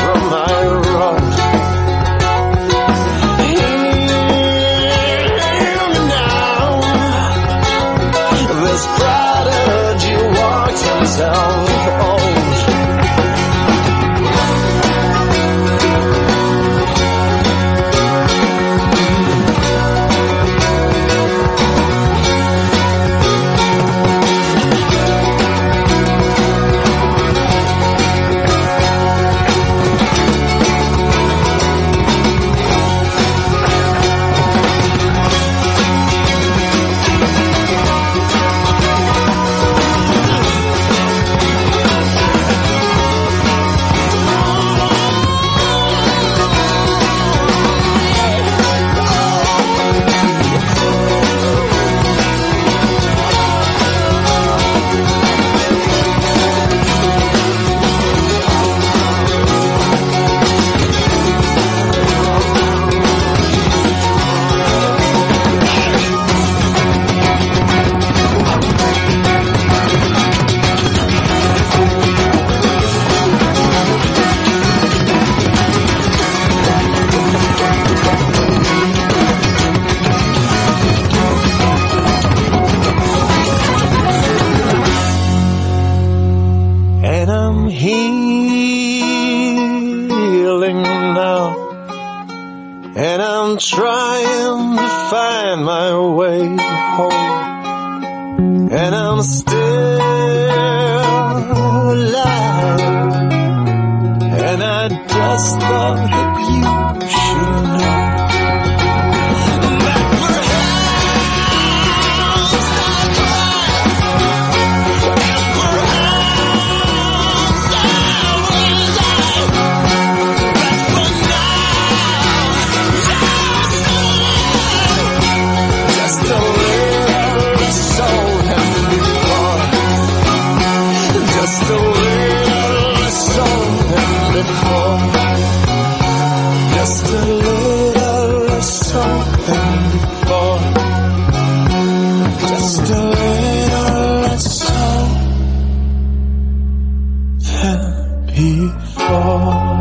from my road. Hear me now. This prodigy walks himself old. And I'm healing now, and I'm trying to find my way home, and I'm still alive, and I just thought that you should know. Just a little something before. Just a little something before.